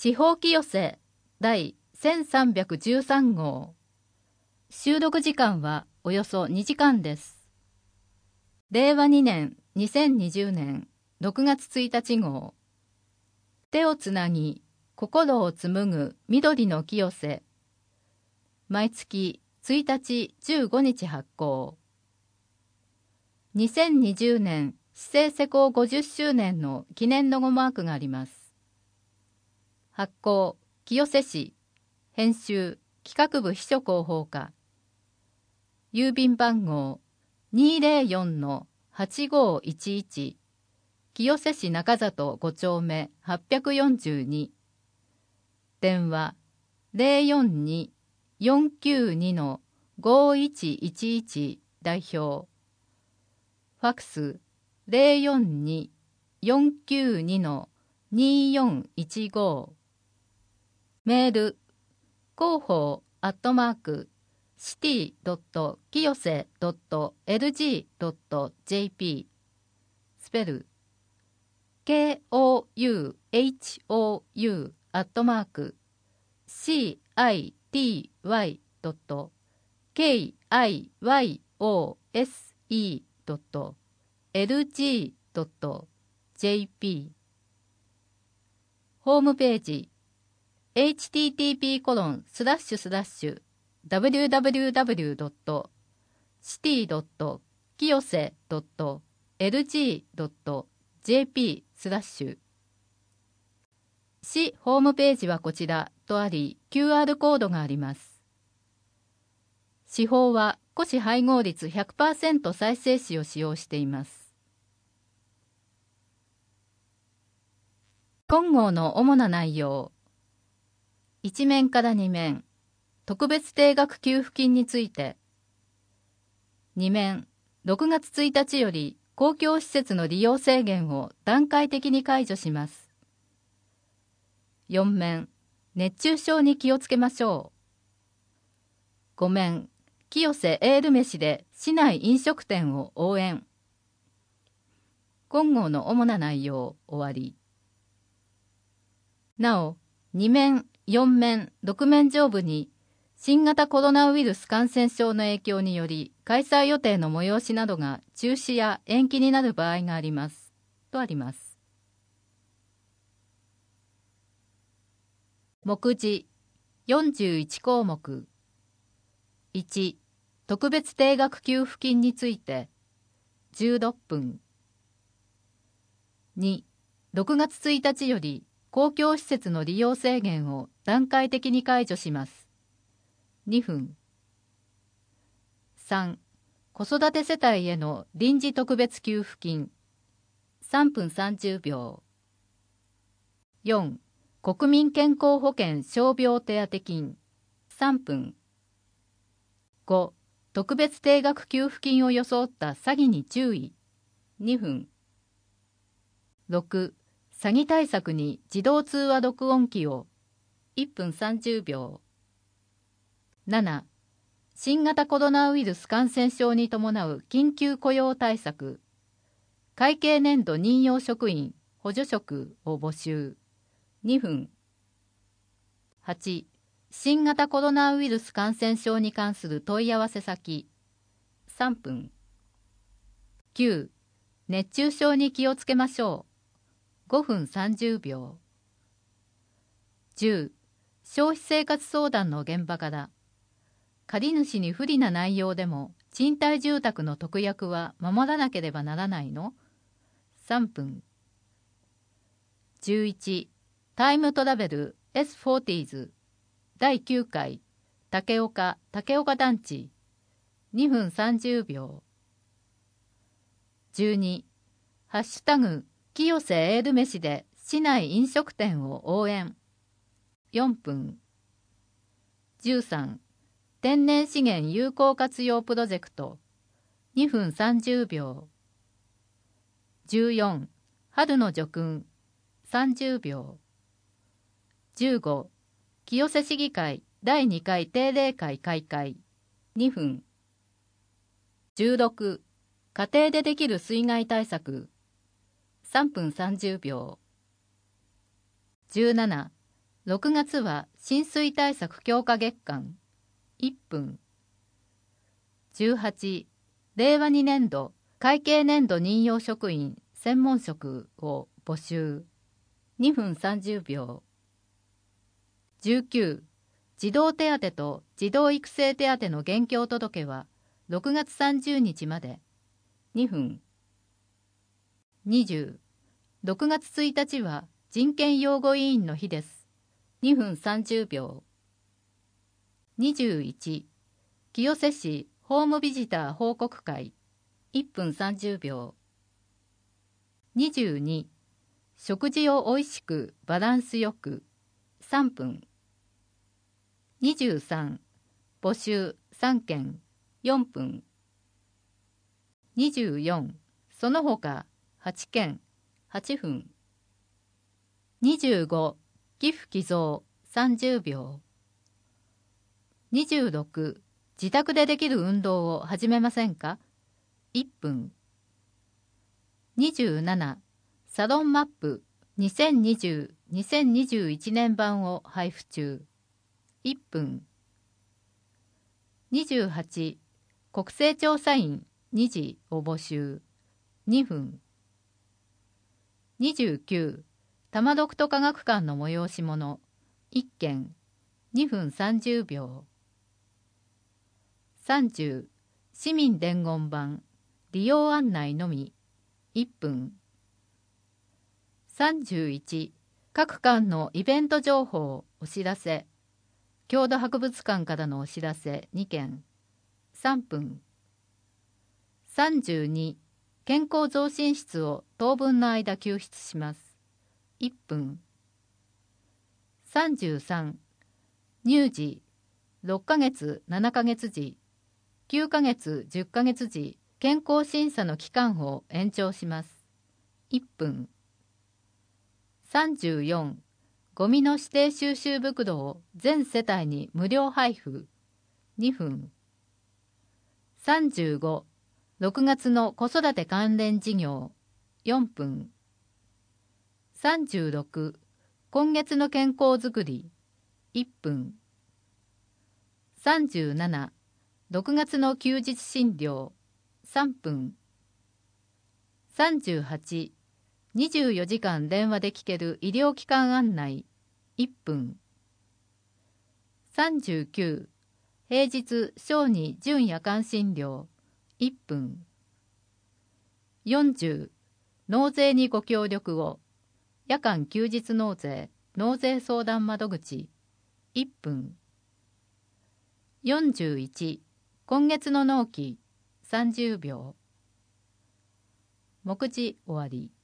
地方清瀬第1313号。収録時間はおよそ2時間です。令和2年2020年6月1日号。手をつなぎ心を紡ぐ緑の清瀬。毎月1日15日発行。2020年市政施行50周年の記念ロゴマークがあります。発行清瀬市。編集企画部秘書広報課。郵便番号204-8511。清瀬市中里5丁目842。電話042-492-5111代表。ファックス042-492-2415。メール広報@city.kiyose.lg.jp スペル KOUHOU@city.kiyose.lg.jp ホームページhttp://www.city.kiyose.lg.jp 市ホームページはこちらとあり QR コードがあります。市法は古紙配合率 100% 再生紙を使用しています。今号の主な内容。1面から2面、特別定額給付金について。2面、6月1日より公共施設の利用制限を段階的に解除します。4面、熱中症に気をつけましょう。5面、清瀬エール飯で市内飲食店を応援。今号の主な内容終わり。なお、2面、4面、6面上部に新型コロナウイルス感染症の影響により開催予定の催しなどが中止や延期になる場合がありますとあります。目次41項目。1、特別定額給付金について16分。2、6月1日より公共施設の利用制限を段階的に解除します。2分。3、子育て世帯への臨時特別給付金。3分30秒。4、国民健康保険傷病手当金。3分。5、特別定額給付金を装った詐欺に注意。2分。6、詐欺対策に自動通話録音機を。1分30秒。7、新型コロナウイルス感染症に伴う緊急雇用対策。会計年度任用職員補助職を募集。2分。8、新型コロナウイルス感染症に関する問い合わせ先。3分。9、熱中症に気をつけましょう。5分30秒。10、消費生活相談の現場から。借り主に不利な内容でも賃貸住宅の特約は守らなければならないの？ 3 分。11、タイムトラベル S40s 第9回竹岡団地。2分30秒。12、ハッシュタグ清瀬エール飯で市内飲食店を応援。4分。13、天然資源有効活用プロジェクト。2分30秒。14、春の叙勲。30秒。15、清瀬市議会第2回定例会開会。2分。16、家庭でできる水害対策。3分30秒。17、 6月は浸水対策強化月間1分。18、令和2年度会計年度任用職員専門職を募集2分30秒。19、児童手当と児童育成手当の現況届は6月30日まで2分。20、6月1日は人権擁護委員の日です2分30秒。21、清瀬市ホームビジター報告会1分30秒。22、食事をおいしくバランスよく3分。23、募集3件4分。24、その他8件8分。25、寄付寄贈30秒。26、自宅でできる運動を始めませんか1分。27、サロンマップ2020-2021年版を配布中1分。28、国勢調査員2次を募集2分。29、多摩読と科学館の催し物1件2分30秒。30、市民伝言板利用案内のみ1分。31、各館のイベント情報お知らせ郷土博物館からのお知らせ2件3分。32、健康増進室を当分の間救出します1分。33、乳児6ヶ月7ヶ月時9ヶ月10ヶ月時健康審査の期間を延長します1分。34、ゴミの指定収集袋を全世帯に無料配布2分。35、6月の子育て関連事業4分。36、今月の健康づくり1分。37、6月の休日診療3分。38、24時間電話で聞ける医療機関案内1分。39、平日小児準夜間診療1分。40、納税にご協力を夜間休日納税納税相談窓口1分。41、今月の納期30秒。目次終わり。